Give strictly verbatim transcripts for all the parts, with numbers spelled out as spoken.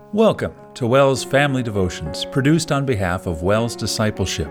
Welcome to WELS Family Devotions, produced on behalf of WELS Discipleship.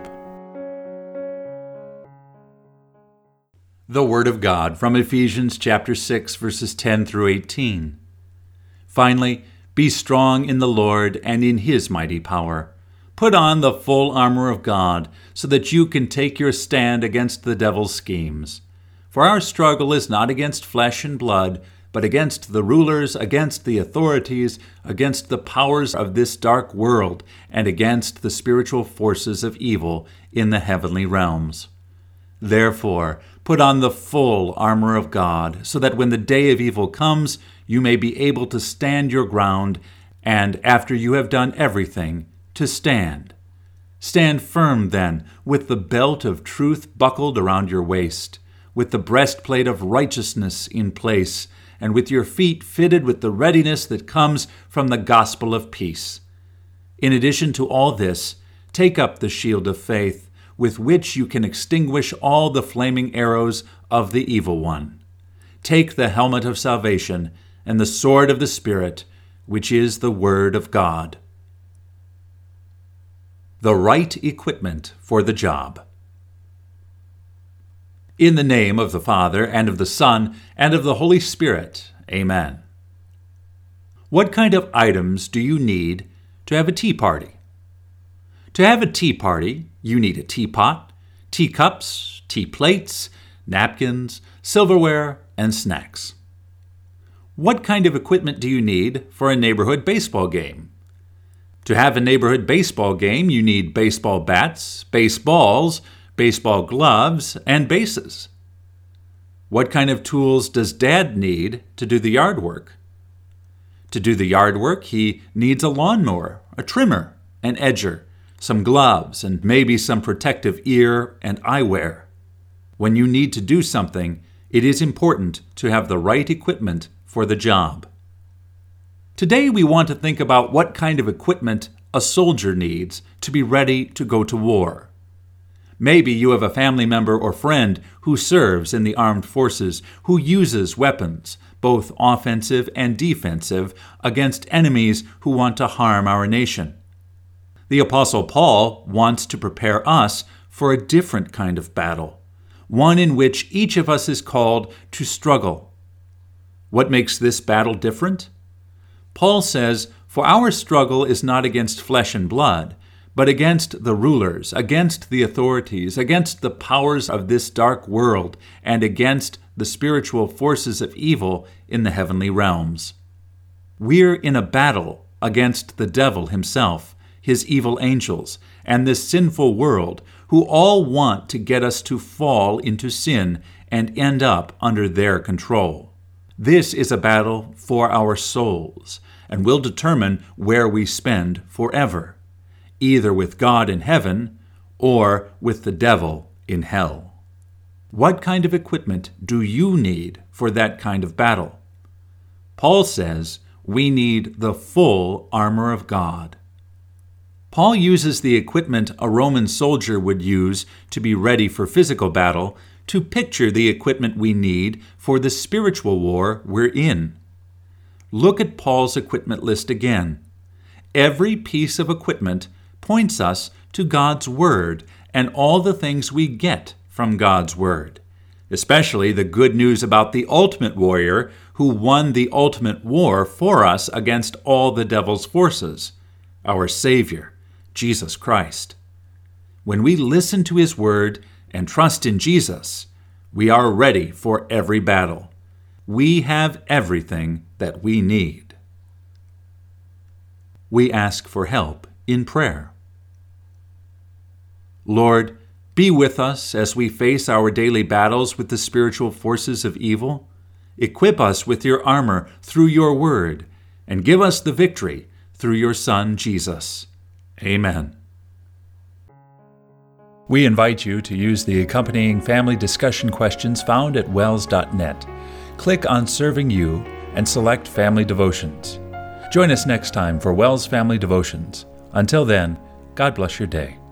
The Word of God from Ephesians chapter six, verses ten through eighteen. Finally, be strong in the Lord and in His mighty power. Put on the full armor of God, so that you can take your stand against the devil's schemes. For our struggle is not against flesh and blood, but against the rulers, against the authorities, against the powers of this dark world, and against the spiritual forces of evil in the heavenly realms. Therefore, put on the full armor of God, so that when the day of evil comes, you may be able to stand your ground, and after you have done everything, to stand. Stand firm, then, with the belt of truth buckled around your waist, with the breastplate of righteousness in place, and with your feet fitted with the readiness that comes from the gospel of peace. In addition to all this, take up the shield of faith, with which you can extinguish all the flaming arrows of the evil one. Take the helmet of salvation and the sword of the Spirit, which is the Word of God. The right equipment for the job. In the name of the Father, and of the Son, and of the Holy Spirit. Amen. What kind of items do you need to have a tea party? To have a tea party, you need a teapot, teacups, tea plates, napkins, silverware, and snacks. What kind of equipment do you need for a neighborhood baseball game? To have a neighborhood baseball game, you need baseball bats, baseballs, baseball gloves, and bases. What kind of tools does Dad need to do the yard work? To do the yard work, he needs a lawnmower, a trimmer, an edger, some gloves, and maybe some protective ear and eyewear. When you need to do something, it is important to have the right equipment for the job. Today we want to think about what kind of equipment a soldier needs to be ready to go to war. Maybe you have a family member or friend who serves in the armed forces, who uses weapons, both offensive and defensive, against enemies who want to harm our nation. The Apostle Paul wants to prepare us for a different kind of battle, one in which each of us is called to struggle. What makes this battle different? Paul says, "For our struggle is not against flesh and blood, but against the rulers, against the authorities, against the powers of this dark world, and against the spiritual forces of evil in the heavenly realms." We're in a battle against the devil himself, his evil angels, and this sinful world, who all want to get us to fall into sin and end up under their control. This is a battle for our souls, and will determine where we spend forever, either with God in heaven or with the devil in hell. What kind of equipment do you need for that kind of battle? Paul says we need the full armor of God. Paul uses the equipment a Roman soldier would use to be ready for physical battle to picture the equipment we need for the spiritual war we're in. Look at Paul's equipment list again. Every piece of equipment points us to God's Word and all the things we get from God's Word, especially the good news about the ultimate warrior who won the ultimate war for us against all the devil's forces, our Savior, Jesus Christ. When we listen to His Word and trust in Jesus, we are ready for every battle. We have everything that we need. We ask for help in prayer. Lord, be with us as we face our daily battles with the spiritual forces of evil. Equip us with your armor through your word, and give us the victory through your Son, Jesus. Amen. We invite you to use the accompanying family discussion questions found at wels dot net. Click on Serving You and select Family Devotions. Join us next time for WELS Family Devotions. Until then, God bless your day.